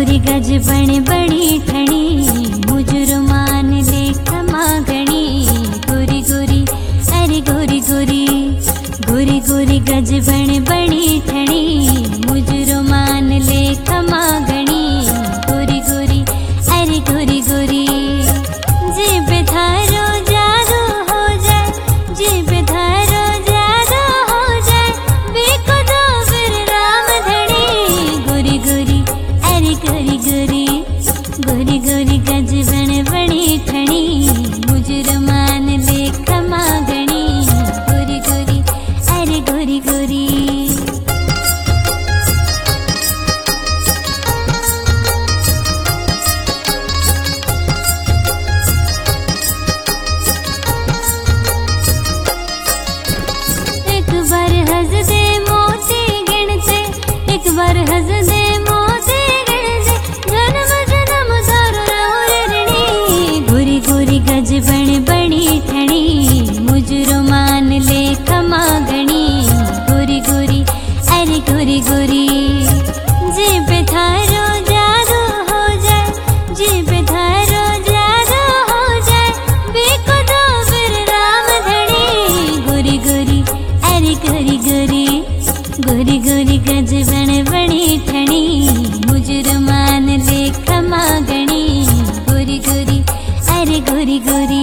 गज बण बड़ी ठणी मुजुर्मान ले क्षमा गणी गोरी गोरी अरे गोरी गोरी गोरी गोरी गज बण बड़ी ठणी मुजुर्मान ले क्षमा गणी गोरी गोरी अरे गोरी गोरी जी बेधारो जादू हो जाए जी बेधारो जादू हो जाए बेको दो फिर राम धनी गोरी गोरी अरे गोरी गोरी गोरी गोरी गज बण बड़ी ठणी मुजुर्मान ले क्षमा गणी गोरी गोरी अरे गोरी गोरी एक बार हंस दे मोती गिनते एक बार हंस दे मोती गिनते जन्म जन्म दारू ऋणी गोरी गोरी गज बण बड़ी ठणी मुजुर्मान ले क्षमा गणी गोरी गोरी अरे गोरी गोरी जी बेधारो जादू हो जाए जी बेधारो जादू हो जाए बेको दो फिर राम धनी गोरी गोरी अरे गोरी गोरी गोरी गोरी गज बण बड़ी ठणी मुजुर्मान ले क्षमा गणी गोरी गोरी अरे गोरी गोरी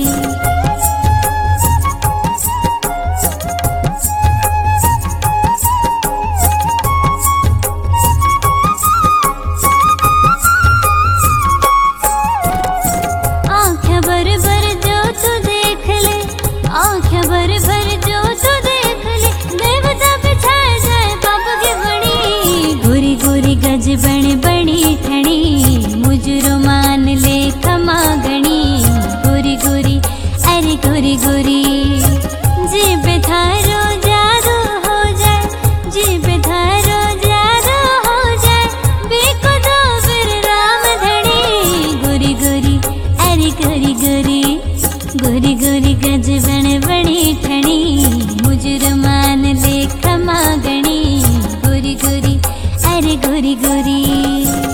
आँखें भर भर जो तू देख ले आँखें भर भर जो तू देख ले देवता बिछाए जाए पाप की बड़ी गोरी गोरी गज बण बड़ी ठणी मुजुर्मान ले क्षमा गणी गोरी गोरी अरे गोरी गोरी जी बेधारो जादू हो जाए जी बेधारो जादू हो जाए बेको दो फिर राम धनी गोरी गोरी अरे गोरी गोरी गोरी गोरी गज बण बड़ी ठणी मुजुर्मान ले क्षमा गणी गोरी गोरी अरे गोरी गोरी